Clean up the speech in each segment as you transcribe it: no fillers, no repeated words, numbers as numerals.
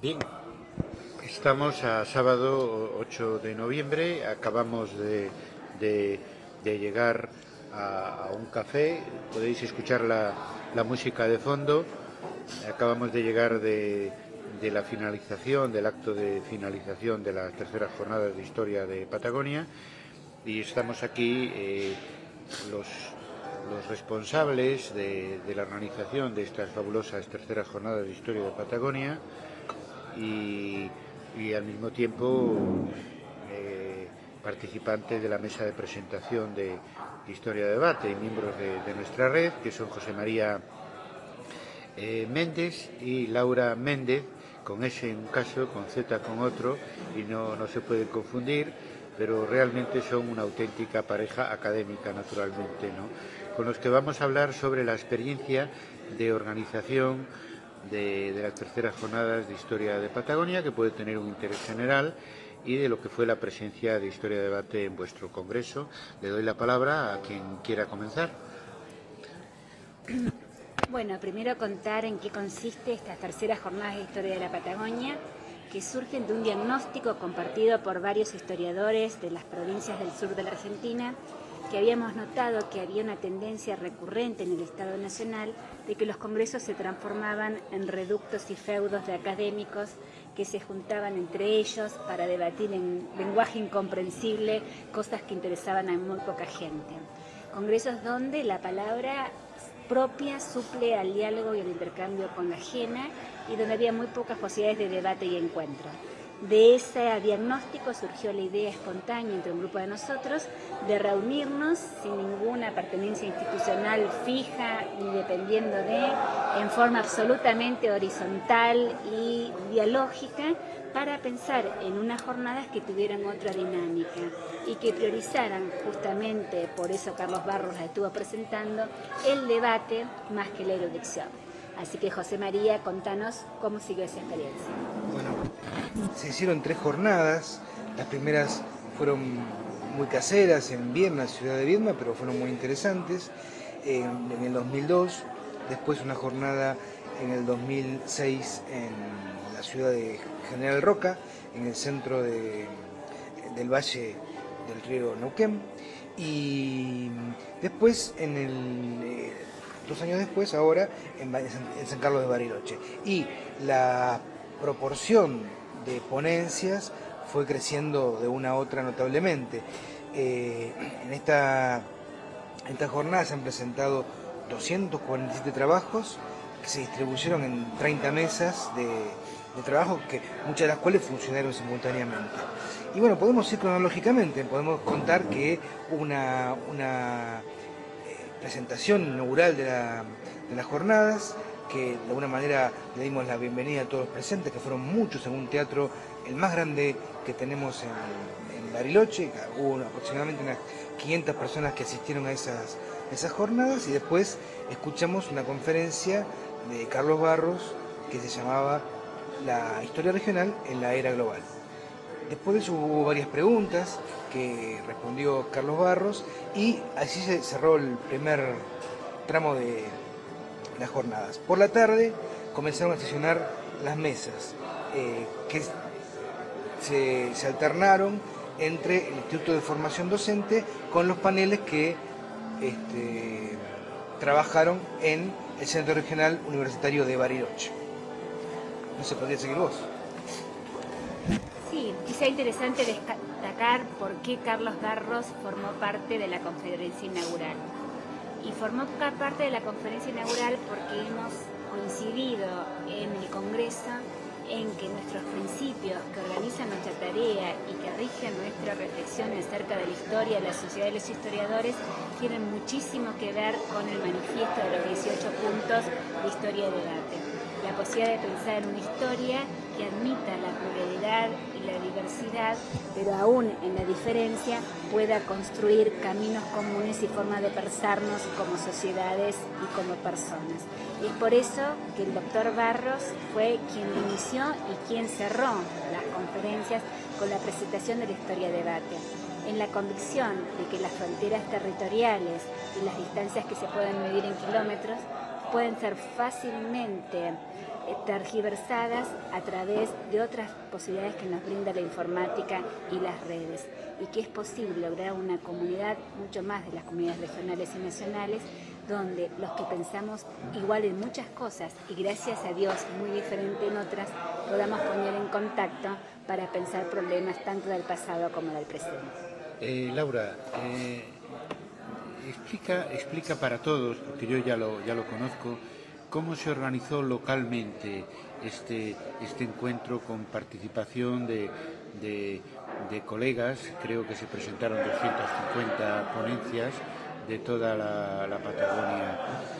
Bien, estamos a sábado 8 de noviembre, acabamos de llegar a un café, podéis escuchar la música de fondo, acabamos de llegar de la finalización, del acto de finalización de las terceras jornadas de historia de Patagonia y estamos aquí los responsables de la organización de estas fabulosas terceras jornadas de historia de Patagonia y al mismo tiempo participantes de la mesa de presentación de Historia de Debate y miembros de nuestra red, que son José María Méndez y Laura Méndez, con S en un caso, con Z con otro, y no se pueden confundir, pero realmente son una auténtica pareja académica, naturalmente, ¿no? Con los que vamos a hablar sobre la experiencia de organización de las terceras jornadas de Historia de Patagonia, que puede tener un interés general, y de lo que fue la presencia de Historia de Debate en vuestro congreso. Le doy la palabra a quien quiera comenzar. Bueno, primero contar en qué consiste estas terceras jornadas de Historia de la Patagonia, que surgen de un diagnóstico compartido por varios historiadores de las provincias del sur de la Argentina, que habíamos notado que había una tendencia recurrente en el Estado Nacional de que los congresos se transformaban en reductos y feudos de académicos que se juntaban entre ellos para debatir en lenguaje incomprensible cosas que interesaban a muy poca gente. Congresos donde la palabra propia suple al diálogo y al intercambio con la ajena y donde había muy pocas posibilidades de debate y encuentro. De ese diagnóstico surgió la idea espontánea entre un grupo de nosotros de reunirnos sin ninguna pertenencia institucional fija ni dependiendo en forma absolutamente horizontal y dialógica para pensar en unas jornadas que tuvieran otra dinámica y que priorizaran justamente, por eso Carlos Barros la estuvo presentando, el debate más que la erudición. Así que José María, contanos cómo siguió esa experiencia. Bueno, se hicieron 3 jornadas, las primeras fueron muy caseras en Viedma, ciudad de Viedma, pero fueron muy interesantes, en el 2002, después una jornada en el 2006 en la ciudad de General Roca, en el centro del valle del río Neuquén, y después 2 años después, ahora, en San Carlos de Bariloche. Y la proporción de ponencias fue creciendo de una a otra notablemente. En esta jornada se han presentado 247 trabajos que se distribuyeron en 30 mesas de trabajo, muchas de las cuales funcionaron simultáneamente. Y bueno, podemos ir cronológicamente, podemos contar que hubo una presentación inaugural de las jornadas, que de alguna manera le dimos la bienvenida a todos los presentes, que fueron muchos en un teatro, el más grande que tenemos en Bariloche. Hubo aproximadamente unas 500 personas que asistieron a esas jornadas, y después escuchamos una conferencia de Carlos Barros que se llamaba La historia regional en la era global. Después de eso hubo varias preguntas que respondió Carlos Barros y así se cerró el primer tramo de las jornadas. Por la tarde comenzaron a sesionar las mesas que se alternaron entre el Instituto de Formación Docente con los paneles que trabajaron en el Centro Regional Universitario de Bariloche. No se podría seguir vos. Sí, quizá interesante destacar por qué Carlos Barros formó parte de la conferencia inaugural. Y formó parte de la conferencia inaugural porque hemos coincidido en el Congreso en que nuestros principios que organizan nuestra tarea y que rigen nuestra reflexión acerca de la historia de la sociedad de los historiadores tienen muchísimo que ver con el manifiesto de los 18 puntos de Historia de Debate. La posibilidad de pensar en una historia que admita la pluralidad y la diversidad, pero aún en la diferencia pueda construir caminos comunes y formas de pensarnos como sociedades y como personas. Y es por eso que el doctor Barros fue quien inició y quien cerró las conferencias con la presentación de la Historia de Debate, en la convicción de que las fronteras territoriales y las distancias que se pueden medir en kilómetros pueden ser fácilmente tergiversadas a través de otras posibilidades que nos brinda la informática y las redes, y que es posible lograr una comunidad mucho más de las comunidades regionales y nacionales, donde los que pensamos igual en muchas cosas y gracias a Dios muy diferente en otras, podamos poner en contacto para pensar problemas tanto del pasado como del presente. Laura, explica para todos, porque yo ya lo conozco, cómo se organizó localmente este encuentro con participación de colegas. Creo que se presentaron 250 ponencias de toda la Patagonia.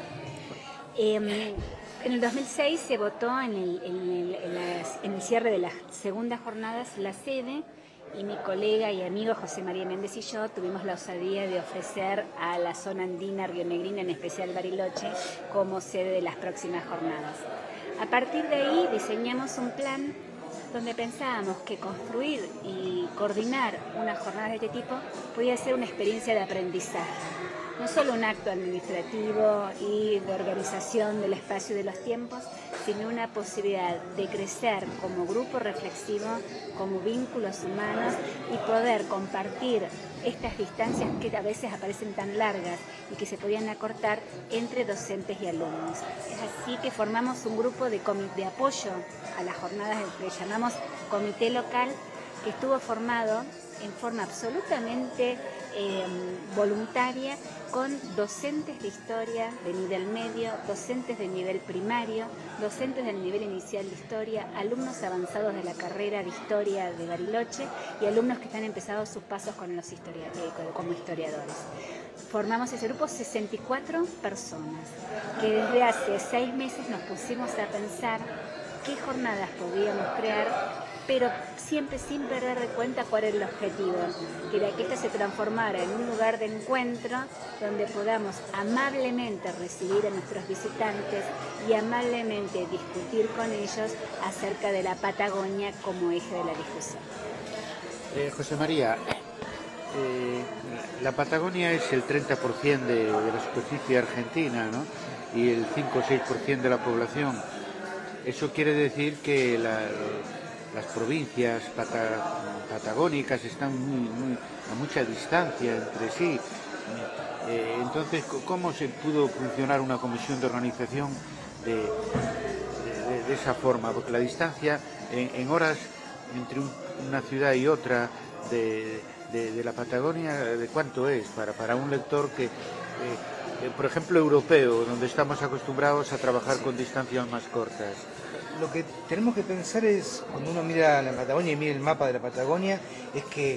En el 2006 se votó en el cierre de las segundas jornadas la sede, y mi colega y amigo José María Méndez y yo tuvimos la osadía de ofrecer a la zona andina rionegrina, en especial Bariloche, como sede de las próximas jornadas. A partir de ahí diseñamos un plan donde pensábamos que construir y coordinar unas jornadas de este tipo podía ser una experiencia de aprendizaje, no solo un acto administrativo y de organización del espacio y de los tiempos, sino una posibilidad de crecer como grupo reflexivo, como vínculos humanos y poder compartir estas distancias que a veces aparecen tan largas y que se podían acortar entre docentes y alumnos. Es así que formamos un grupo de apoyo a las jornadas que llamamos Comité Local, que estuvo formado en forma absolutamente voluntaria, con docentes de historia de nivel medio, docentes de nivel primario, docentes del nivel inicial de historia, alumnos avanzados de la carrera de historia de Bariloche y alumnos que están empezando sus pasos con los como historiadores. Formamos ese grupo 64 personas, que desde hace 6 meses nos pusimos a pensar qué jornadas podíamos crear, pero siempre sin perder de cuenta cuál era el objetivo, que era que esta se transformara en un lugar de encuentro donde podamos amablemente recibir a nuestros visitantes y amablemente discutir con ellos acerca de la Patagonia como eje de la discusión. José María, la Patagonia es el 30% de la superficie argentina, ¿no? Y el 5 o 6% de la población. Eso quiere decir que las provincias patagónicas están a mucha distancia entre sí. Entonces, ¿cómo se pudo funcionar una comisión de organización de esa forma? Porque la distancia en horas entre una ciudad y otra de la Patagonia, ¿de cuánto es para un lector que por ejemplo, europeo, donde estamos acostumbrados a trabajar con distancias más cortas? Lo que tenemos que pensar es, cuando uno mira la Patagonia y mira el mapa de la Patagonia, es que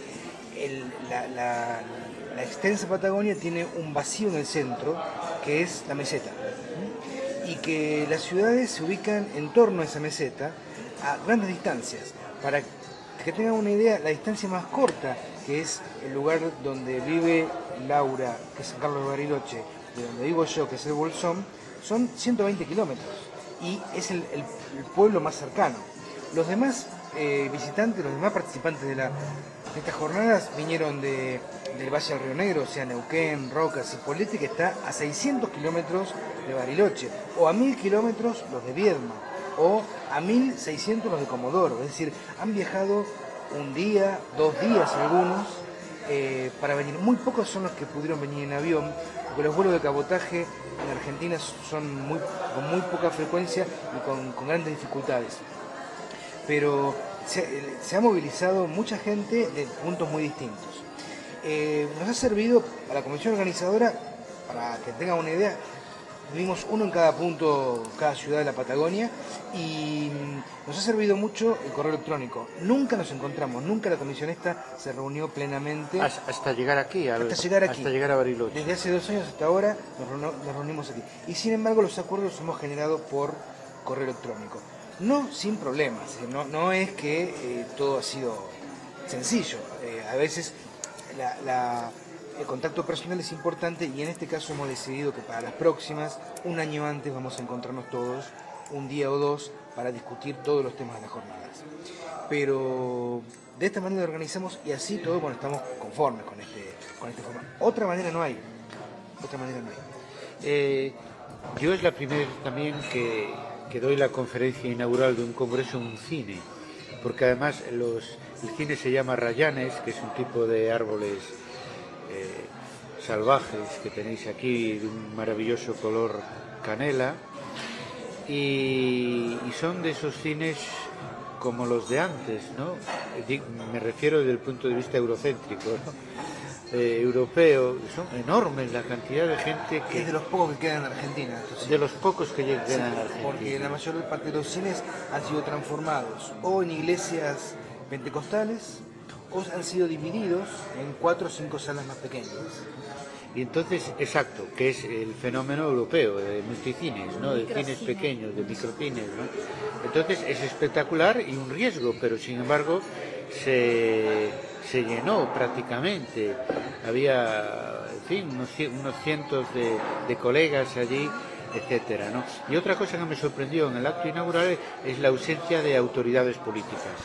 la extensa Patagonia tiene un vacío en el centro, que es la meseta, y que las ciudades se ubican en torno a esa meseta a grandes distancias. Para que tengan una idea, la distancia más corta, que es el lugar donde vive Laura, que es San Carlos de Bariloche, de donde vivo yo, que es el Bolsón, son 120 kilómetros. Y es el pueblo más cercano. Los demás visitantes, los demás participantes de estas jornadas vinieron del Valle del Río Negro, o sea, Neuquén, Rocas, Cipolletti, que está a 600 kilómetros de Bariloche, o a 1000 kilómetros los de Viedma, o a 1600 los de Comodoro. Es decir, han viajado un día, 2 días algunos, para venir. Muy pocos son los que pudieron venir en avión, porque los vuelos de cabotaje en Argentina son con muy poca frecuencia y con grandes dificultades. Pero se ha movilizado mucha gente de puntos muy distintos. Nos ha servido a la comisión organizadora, para que tengan una idea, vimos uno en cada punto, cada ciudad de la Patagonia, y nos ha servido mucho el correo electrónico. Nunca nos encontramos, nunca la comisión esta se reunió plenamente. Hasta llegar aquí, hasta llegar a Bariloche. Desde hace 2 años hasta ahora nos reunimos aquí. Y sin embargo los acuerdos los hemos generado por correo electrónico. No sin problemas, no es que todo ha sido sencillo. A veces el contacto personal es importante, y en este caso hemos decidido que para las próximas, un año antes, vamos a encontrarnos todos un día o 2 para discutir todos los temas de las jornadas. Pero de esta manera lo organizamos, y así todos estamos conformes con este formato. Otra manera no hay. Yo es la primera vez también que doy la conferencia inaugural de un congreso en un cine, porque además el cine se llama rayanes, que es un tipo de árboles salvajes que tenéis aquí de un maravilloso color canela, y son de esos cines como los de antes, ¿no? Me refiero desde el punto de vista eurocéntrico, ¿no? Europeo. Son enormes la cantidad de gente que... Es de los pocos que quedan en Argentina. De los pocos que quedan en Argentina. Porque la mayor parte de los cines han sido transformados o en iglesias pentecostales o han sido divididos en 4 o 5 salas más pequeñas. Y entonces, exacto, que es el fenómeno europeo de multicines, ¿no? De cines pequeños, de microcines, ¿no? Entonces es espectacular y un riesgo, pero sin embargo se llenó prácticamente. Había, en fin, unos cientos de colegas allí, etcétera, ¿no? Y otra cosa que me sorprendió en el acto inaugural es la ausencia de autoridades políticas.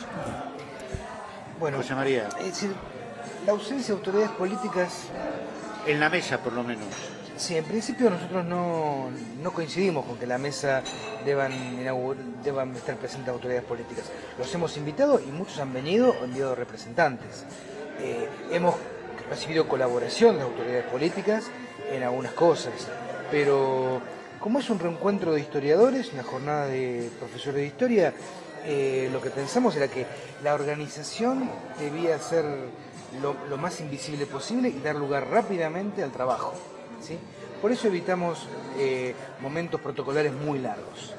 Bueno, José María. Es decir, la ausencia de autoridades políticas... En la mesa, por lo menos. Sí, en principio nosotros no coincidimos con que la mesa deban estar presentes autoridades políticas. Los hemos invitado y muchos han venido o enviado representantes. Hemos recibido colaboración de autoridades políticas en algunas cosas, pero como es un reencuentro de historiadores, una jornada de profesores de historia, lo que pensamos era que la organización debía ser lo más invisible posible y dar lugar rápidamente al trabajo, ¿sí? Por eso evitamos momentos protocolares muy largos.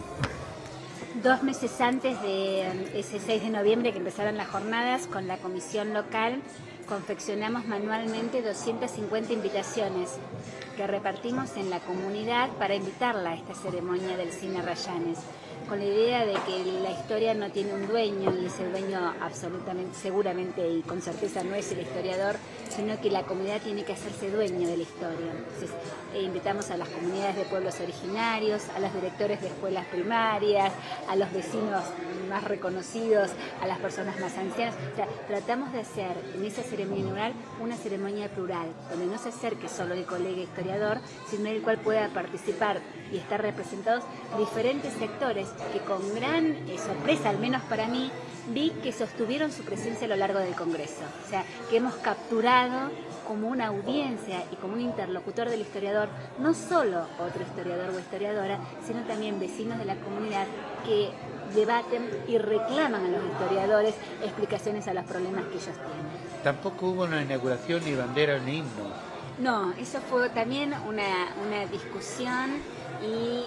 2 meses antes de ese 6 de noviembre que empezaron las jornadas, con la comisión local confeccionamos manualmente 250 invitaciones que repartimos en la comunidad para invitarla a esta ceremonia del cine Rayanes, con la idea de que la historia no tiene un dueño y ese dueño absolutamente, seguramente y con certeza no es el historiador, sino que la comunidad tiene que hacerse dueño de la historia. Entonces, invitamos a las comunidades de pueblos originarios, a los directores de escuelas primarias, a los vecinos más reconocidos, a las personas más ancianas. O sea, tratamos de hacer en esa ceremonia inaugural una ceremonia plural, donde no se acerque solo el colega historiador, sino el cual pueda participar y estar representados diferentes sectores que con gran sorpresa, al menos para mí, vi que sostuvieron su presencia a lo largo del Congreso. O sea, que hemos capturado como una audiencia y como un interlocutor del historiador, no solo otro historiador o historiadora, sino también vecinos de la comunidad que debaten y reclaman a los historiadores explicaciones a los problemas que ellos tienen. Tampoco hubo una inauguración, ni banderas, ni himno. No, eso fue también una discusión y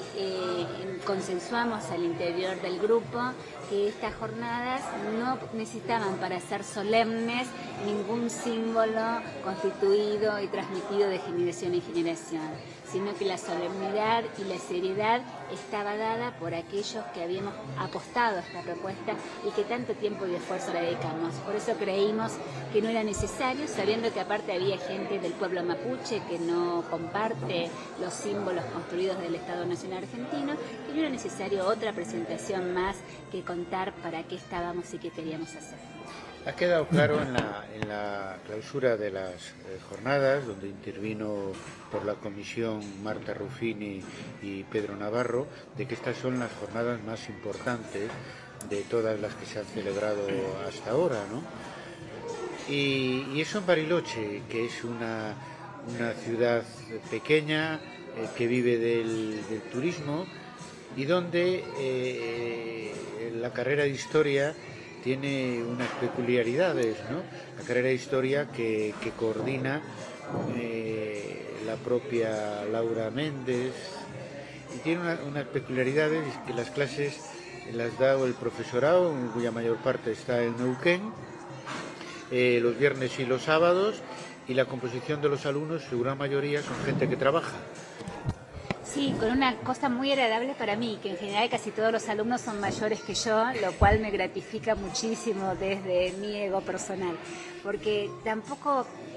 consensuamos al interior del grupo que estas jornadas no necesitaban para ser solemnes ningún símbolo constituido y transmitido de generación en generación, sino que la solemnidad y la seriedad estaba dada por aquellos que habíamos apostado a esta propuesta y que tanto tiempo y esfuerzo le dedicamos. Por eso creímos que no era necesario, sabiendo que aparte había gente del pueblo mapuche que no comparte los símbolos construidos del Estado Nacional Argentino, que no era necesario otra presentación más que contar para qué estábamos y qué queríamos hacer. Ha quedado claro en la clausura de las jornadas, donde intervino por la comisión Marta Ruffini y Pedro Navarro, de que estas son las jornadas más importantes de todas las que se han celebrado hasta ahora, ¿no? Y eso en Bariloche, que es una ciudad pequeña que vive del turismo y donde la carrera de historia tiene unas peculiaridades, ¿no? La carrera de historia que coordina la propia Laura Méndez, y tiene unas peculiaridades que las clases las da el profesorado, cuya mayor parte está en Neuquén, los viernes y los sábados, y la composición de los alumnos, su gran mayoría, son gente que trabaja. Sí, con una cosa muy agradable para mí, que en general casi todos los alumnos son mayores que yo, lo cual me gratifica muchísimo desde mi ego personal, porque tampoco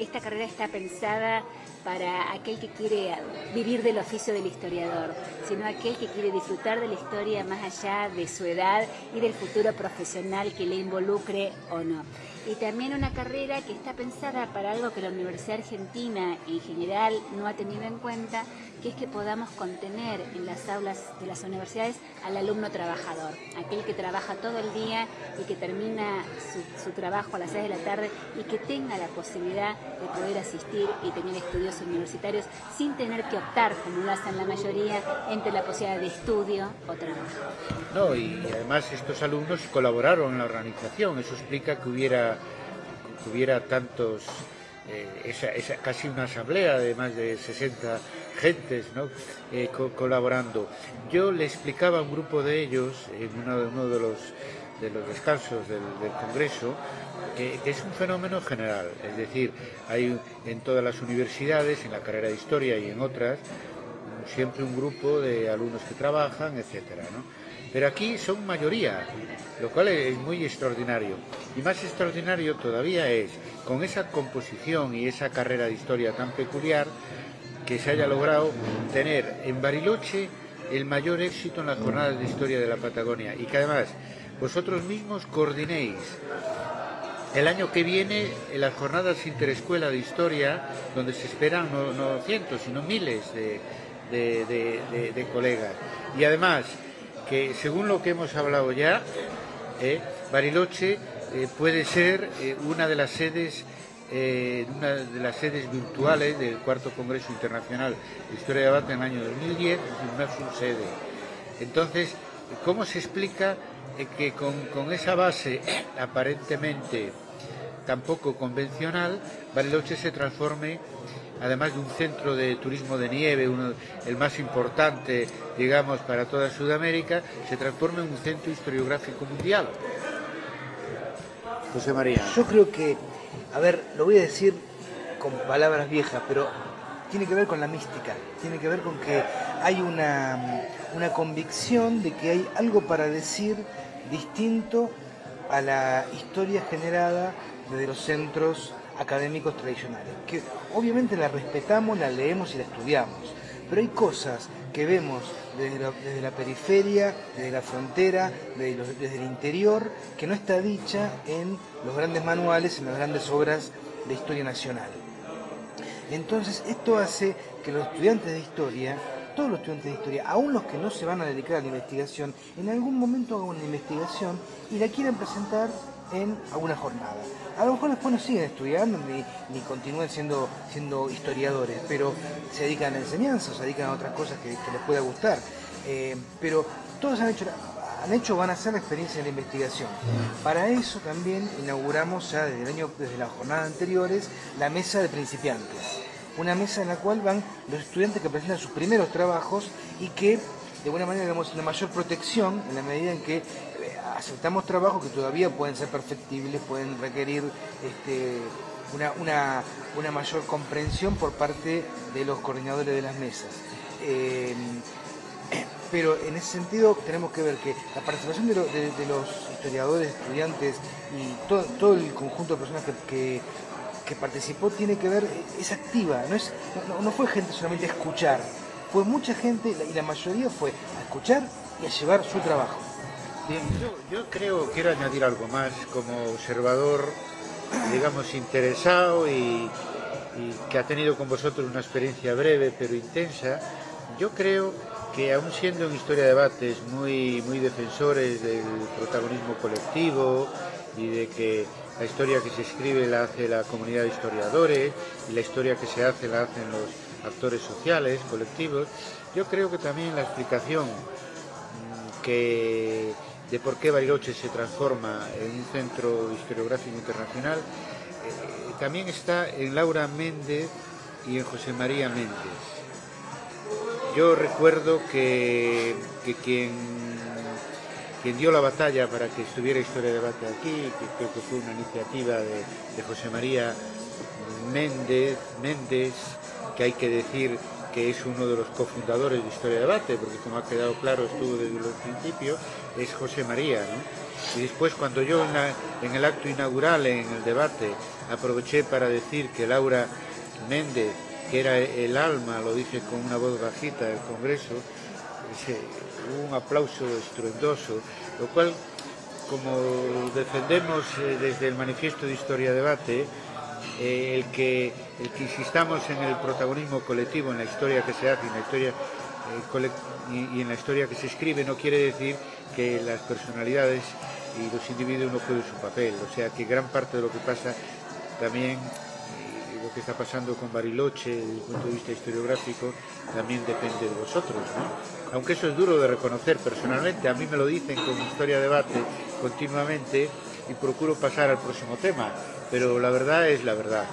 esta carrera está pensada para aquel que quiere vivir del oficio del historiador, sino aquel que quiere disfrutar de la historia más allá de su edad y del futuro profesional que le involucre o no. Y también una carrera que está pensada para algo que la Universidad Argentina en general no ha tenido en cuenta, que es que podamos contener en las aulas de las universidades al alumno trabajador, aquel que trabaja todo el día y que termina su trabajo a las 6 de la tarde y que tenga la posibilidad de poder asistir y tener estudios universitarios sin tener que optar, como lo hacen la mayoría, entre la posibilidad de estudio o trabajo. No, y además estos alumnos colaboraron en la organización, eso explica que hubiera tantos, casi una asamblea de más de 60 gentes, ¿no? Colaborando. Yo le explicaba a un grupo de ellos en uno de los descansos del Congreso que es un fenómeno general, es decir, hay en todas las universidades, en la carrera de Historia y en otras, siempre un grupo de alumnos que trabajan, etcétera, ¿no? Pero aquí son mayoría, lo cual es muy extraordinario. Y más extraordinario todavía es, con esa composición y esa carrera de historia tan peculiar, que se haya logrado tener en Bariloche el mayor éxito en las jornadas de historia de la Patagonia y que además vosotros mismos coordinéis el año que viene en las jornadas interescuela de historia, donde se esperan no cientos, sino miles de colegas. Y además, que según lo que hemos hablado ya, Bariloche puede ser una de las sedes virtuales del cuarto Congreso Internacional de Historia de Debate en el año 2010, una subsede. Entonces, ¿cómo se explica que con esa base aparentemente tan poco convencional, Bariloche se transforme, además de un centro de turismo de nieve, el más importante, digamos, para toda Sudamérica, se transforma en un centro historiográfico mundial? José María. Yo creo que, a ver, lo voy a decir con palabras viejas, pero tiene que ver con la mística, tiene que ver con que hay una convicción de que hay algo para decir distinto a la historia generada desde los centros académicos tradicionales, que obviamente la respetamos, la leemos y la estudiamos, pero hay cosas que vemos desde la periferia, desde la frontera, desde el interior, que no está dicha en los grandes manuales, en las grandes obras de historia nacional. Entonces esto hace que los estudiantes de historia, todos los estudiantes de historia, aún los que no se van a dedicar a la investigación, en algún momento hagan una investigación y la quieran presentar en alguna jornada. A lo mejor después no siguen estudiando ni continúen siendo historiadores, pero se dedican a la enseñanza, se dedican a otras cosas que les pueda gustar. Pero todos van a hacer la experiencia de la investigación. Para eso también inauguramos ya desde las jornadas anteriores la mesa de principiantes. Una mesa en la cual van los estudiantes que presentan sus primeros trabajos y que de alguna manera damos una mayor protección en la medida en que aceptamos trabajos que todavía pueden ser perfectibles, pueden requerir una mayor comprensión por parte de los coordinadores de las mesas. Pero en ese sentido tenemos que ver que la participación de los historiadores, estudiantes y todo el conjunto de personas que participó tiene que ver, es activa, no fue gente solamente a escuchar, fue mucha gente y la mayoría fue a escuchar y a llevar su trabajo. Bien, yo quiero añadir algo más como observador, digamos, interesado y que ha tenido con vosotros una experiencia breve pero intensa. Yo creo que aún siendo en Historia de Debates muy defensores del protagonismo colectivo y de que la historia que se escribe la hace la comunidad de historiadores y la historia que se hace la hacen los actores sociales, colectivos, yo creo que también la explicación de por qué Bariloche se transforma en un centro historiográfico internacional también está en Laura Méndez y en José María Méndez. Yo recuerdo que quien dio la batalla para que estuviera Historia de Debate aquí, que creo que fue una iniciativa de José María Méndez, que hay que decir que es uno de los cofundadores de Historia de Debate, porque como ha quedado claro estuvo desde los principios, es José María, ¿no? Y después cuando yo en el acto inaugural, en el debate, aproveché para decir que Laura Méndez, que era el alma, lo dije con una voz bajita del Congreso, hubo un aplauso estruendoso, lo cual, como defendemos desde el Manifiesto de Historia Debate, el que insistamos en el protagonismo colectivo en la historia que se hace, en la historia y en la historia que se escribe, no quiere decir que las personalidades y los individuos no jueguen su papel. O sea que gran parte de lo que pasa también, lo que está pasando con Bariloche desde el punto de vista historiográfico, también depende de vosotros, ¿no? Aunque eso es duro de reconocer personalmente, a mí me lo dicen con Historia Debate continuamente y procuro pasar al próximo tema, pero la verdad es la verdad.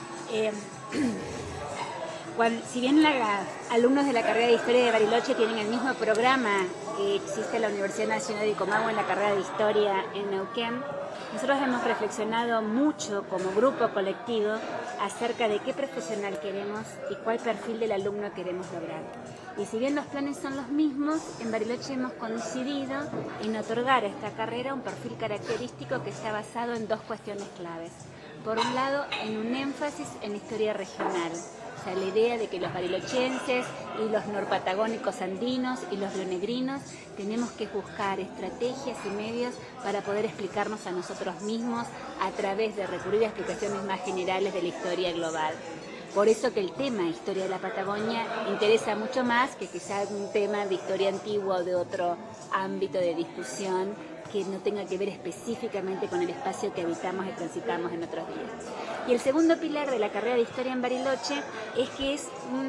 Si bien los alumnos de la carrera de Historia de Bariloche tienen el mismo programa que existe en la Universidad Nacional de Comahue en la carrera de Historia en Neuquén, nosotros hemos reflexionado mucho como grupo colectivo acerca de qué profesional queremos y cuál perfil del alumno queremos lograr. Y si bien los planes son los mismos, en Bariloche hemos coincidido en otorgar a esta carrera un perfil característico que está basado en dos cuestiones claves. Por un lado, en un énfasis en la historia regional. O sea, la idea de que los barilochenses y los norpatagónicos andinos y los rionegrinos tenemos que buscar estrategias y medios para poder explicarnos a nosotros mismos a través de recurrir a explicaciones más generales de la historia global. Por eso que el tema Historia de la Patagonia interesa mucho más que quizás un tema de historia antigua o de otro ámbito de discusión que no tenga que ver específicamente con el espacio que habitamos y transitamos en otros días. Y el segundo pilar de la carrera de Historia en Bariloche es que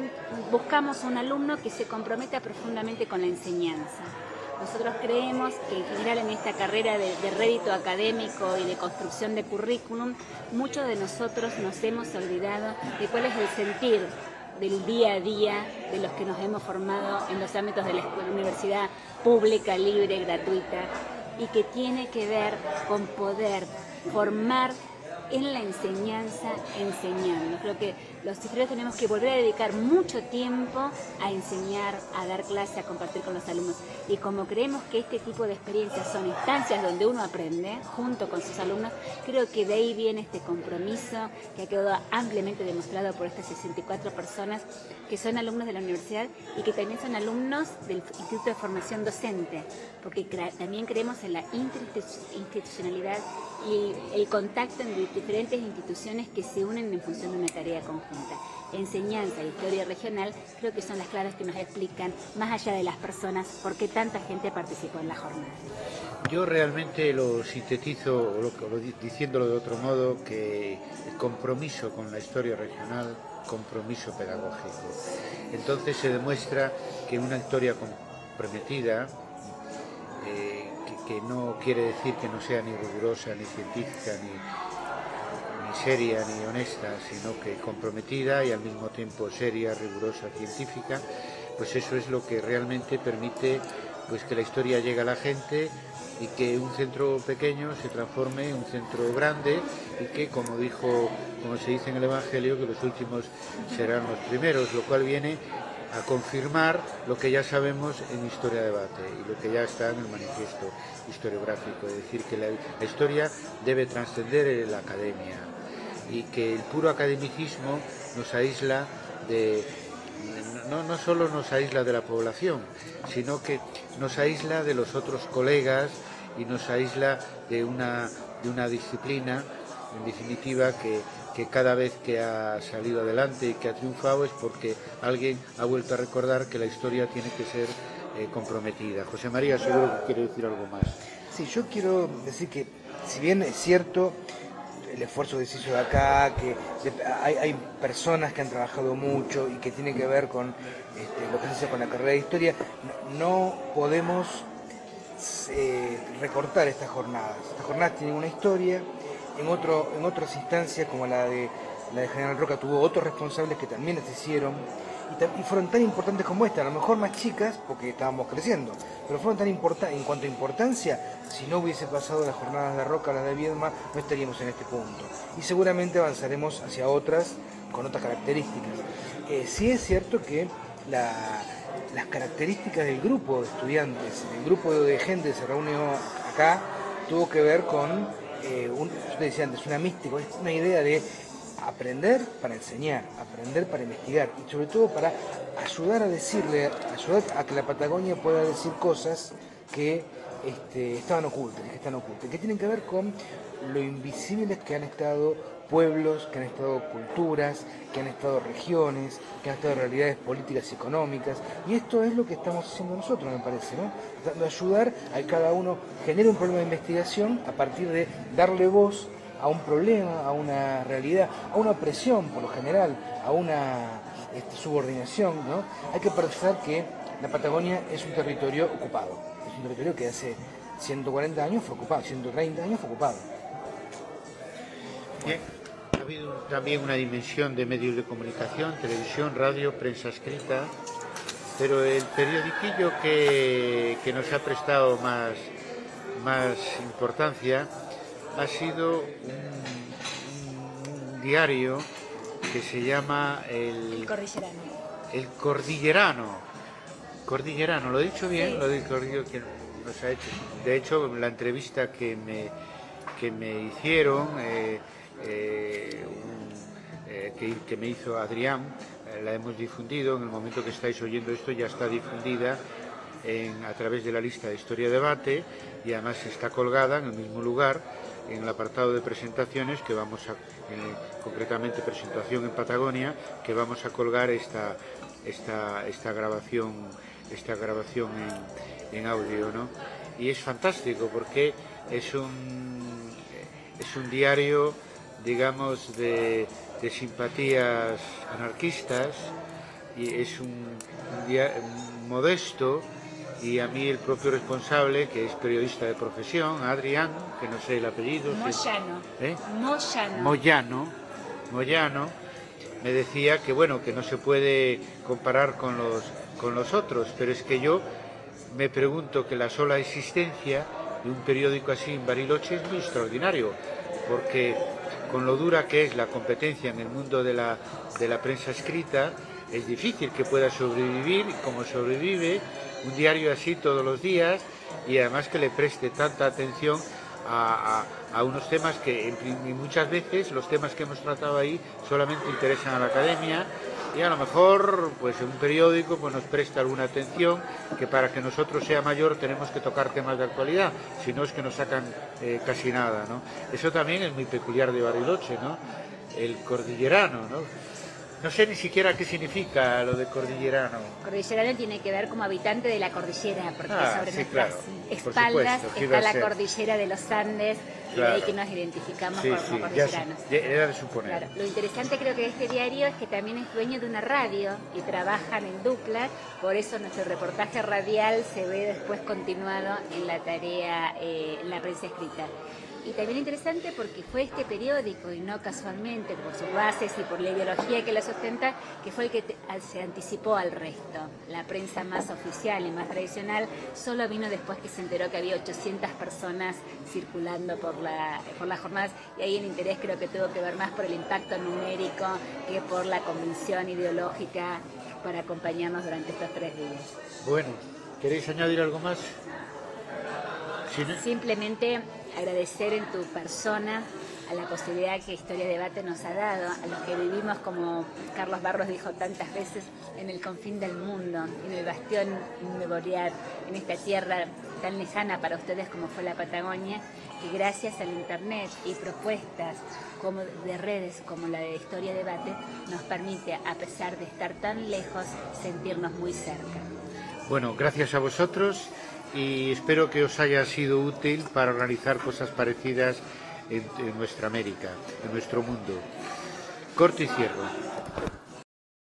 buscamos un alumno que se comprometa profundamente con la enseñanza. Nosotros creemos que en general en esta carrera de rédito académico y de construcción de currículum, muchos de nosotros nos hemos olvidado de cuál es el sentir del día a día de los que nos hemos formado en los ámbitos de la universidad pública, libre, gratuita, y que tiene que ver con poder formar en la enseñanza, enseñando. Creo que los historiadores tenemos que volver a dedicar mucho tiempo a enseñar, a dar clases, a compartir con los alumnos. Y como creemos que este tipo de experiencias son instancias donde uno aprende junto con sus alumnos, creo que de ahí viene este compromiso que ha quedado ampliamente demostrado por estas 64 personas que son alumnos de la universidad y que también son alumnos del Instituto de Formación Docente, porque también creemos en la institucionalidad y el contacto entre diferentes instituciones que se unen en función de una tarea conjunta. Enseñanza e historia regional creo que son las claves que nos explican, más allá de las personas, por qué tanta gente participó en la jornada. Yo realmente lo sintetizo, diciéndolo de otro modo, que el compromiso con la historia regional, compromiso pedagógico. Entonces se demuestra que una historia comprometida, que no quiere decir que no sea ni rigurosa, ni científica, ni seria, ni honesta, sino que comprometida y al mismo tiempo seria, rigurosa, científica, pues eso es lo que realmente permite pues que la historia llegue a la gente y que un centro pequeño se transforme en un centro grande y que, como se dice en el Evangelio, que los últimos serán los primeros, lo cual viene a confirmar lo que ya sabemos en Historia Debate y lo que ya está en el manifiesto historiográfico, es decir, que la historia debe trascender la academia y que el puro academicismo nos aísla no solo nos aísla de la población, sino que nos aísla de los otros colegas y nos aísla de una disciplina, en definitiva, que cada vez que ha salido adelante y que ha triunfado es porque alguien ha vuelto a recordar que la historia tiene que ser comprometida. José María seguro que quiere decir algo más. Sí, yo quiero decir que, si bien es cierto el esfuerzo que se hizo de acá, que hay personas que han trabajado mucho y que tiene que ver con lo que se hace con la carrera de historia, no podemos recortar estas jornadas. Estas jornadas tienen una historia. En otras instancias, como la de General Roca, tuvo otros responsables que también las hicieron y fueron tan importantes como esta, a lo mejor más chicas porque estábamos creciendo, pero fueron tan importantes en cuanto a importancia. Si no hubiese pasado las jornadas de Roca, las de Viedma, no estaríamos en este punto y seguramente avanzaremos hacia otras con otras características. Sí es cierto que las características del grupo de estudiantes, el grupo de gente que se reunió acá, tuvo que ver con, yo te decía antes, una mística, una idea de aprender para enseñar, aprender para investigar y sobre todo para ayudar ayudar a que la Patagonia pueda decir cosas que estaban ocultas, que tienen que ver con lo invisibles que han estado pueblos, que han estado culturas, que han estado regiones, que han estado realidades políticas y económicas, y esto es lo que estamos haciendo nosotros, me parece, ¿no? Tratando de ayudar a que cada uno genere un problema de investigación a partir de darle voz a un problema, a una realidad, a una opresión por lo general, a una subordinación, ¿no? Hay que pensar que la Patagonia es un territorio ocupado, es un territorio que hace 140 años fue ocupado, 130 años fue ocupado. Bien, ha habido también una dimensión de medios de comunicación, televisión, radio, prensa escrita, pero el periodiquillo que nos ha prestado más importancia ha sido un diario que se llama El Cordillerano. El Cordillerano, ¿lo he dicho bien? Sí. Lo del Cordillo que nos ha hecho. De hecho, la entrevista que me hicieron, que me hizo Adrián, la hemos difundido. En el momento que estáis oyendo esto ya está difundida a través de la lista de Historia Debate, y además está colgada en el mismo lugar, en el apartado de presentaciones, que vamos a, concretamente presentación en Patagonia, que vamos a colgar esta grabación en audio, ¿no? Y es fantástico porque es un diario, digamos, de simpatías anarquistas, y es un diario modesto. Y a mí el propio responsable, que es periodista de profesión, Adrián, que no sé el apellido... Moyano, me decía que bueno, que no se puede comparar con los otros, pero es que yo me pregunto que la sola existencia de un periódico así en Bariloche es muy extraordinario, porque con lo dura que es la competencia en el mundo de la prensa escrita, es difícil que pueda sobrevivir como sobrevive un diario así todos los días, y además que le preste tanta atención a unos temas que muchas veces los temas que hemos tratado ahí solamente interesan a la academia, y a lo mejor pues en un periódico pues nos presta alguna atención, que para que nosotros sea mayor tenemos que tocar temas de actualidad, si no es que nos sacan casi nada, ¿no? Eso también es muy peculiar de Bariloche, ¿no? El Cordillerano, ¿no? No sé ni siquiera qué significa lo de Cordillerano. Cordillerano tiene que ver como habitante de la cordillera, porque sobre nuestras espaldas supuesto, está la cordillera de los Andes, y de ahí que nos identificamos como cordilleranos. Era de suponer. Claro. Lo interesante creo que de este diario es que también es dueño de una radio y trabajan en dupla, por eso nuestro reportaje radial se ve después continuado en la tarea, en la prensa escrita. Y también interesante porque fue este periódico, y no casualmente, por sus bases y por la ideología que la sustenta, que fue el que se anticipó al resto. La prensa más oficial y más tradicional solo vino después que se enteró que había 800 personas circulando por las jornadas, y ahí el interés creo que tuvo que ver más por el impacto numérico que por la convicción ideológica para acompañarnos durante estos 3 días. Bueno, ¿queréis añadir algo más? ¿Sí, no? Simplemente agradecer en tu persona a la posibilidad que Historia Debate nos ha dado, a los que vivimos, como Carlos Barros dijo tantas veces, en el confín del mundo, en el bastión memorial, en esta tierra tan lejana para ustedes como fue la Patagonia, y gracias al internet y propuestas como de redes como la de Historia Debate, nos permite, a pesar de estar tan lejos, sentirnos muy cerca. Bueno, gracias a vosotros, y espero que os haya sido útil para organizar cosas parecidas en nuestra América, en nuestro mundo. Corto y cierro.